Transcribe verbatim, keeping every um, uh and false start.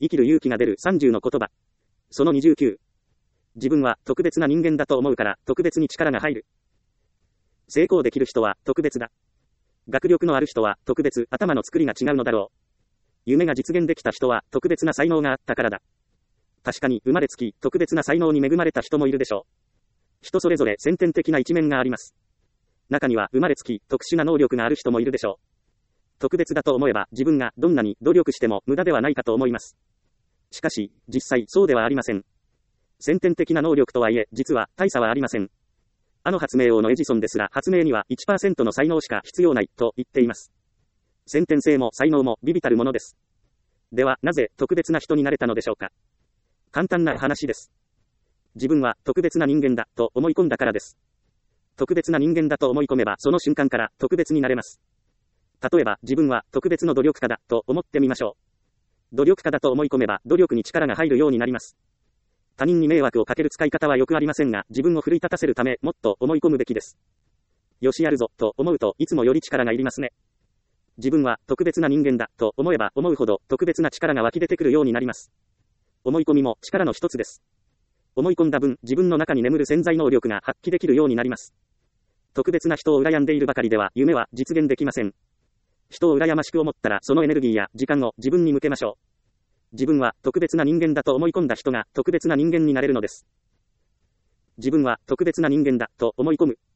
生きる勇気が出るさんじゅうの言葉。そのにじゅうきゅう。自分は特別な人間だと思うから特別に力が入る。成功できる人は特別だ。学力のある人は特別、頭の作りが違うのだろう。夢が実現できた人は特別な才能があったからだ。確かに生まれつき特別な才能に恵まれた人もいるでしょう。人それぞれ先天的な一面があります。中には生まれつき特殊な能力がある人もいるでしょう。特別だと思えば自分がどんなに努力しても無駄ではないかと思います。しかし、実際そうではありません。先天的な能力とはいえ、実は大差はありません。あの発明王のエジソンですら発明には いちパーセント の才能しか必要ないと言っています。先天性も才能も微々たるものです。では、なぜ特別な人になれたのでしょうか。簡単な話です。自分は特別な人間だと思い込んだからです。特別な人間だと思い込めばその瞬間から特別になれます。例えば自分は特別の努力家だと思ってみましょう。努力家だと思い込めば努力に力が入るようになります。他人に迷惑をかける使い方はよくありませんが、自分を奮い立たせるためもっと思い込むべきです。よしやるぞと思うといつもより力がいりますね。自分は特別な人間だと思えば思うほど特別な力が湧き出てくるようになります。思い込みも力の一つです。思い込んだ分、自分の中に眠る潜在能力が発揮できるようになります。特別な人を羨んでいるばかりでは夢は実現できません。人を羨ましく思ったらそのエネルギーや時間を自分に向けましょう。自分は特別な人間だと思い込んだ人が特別な人間になれるのです。自分は特別な人間だと思い込む。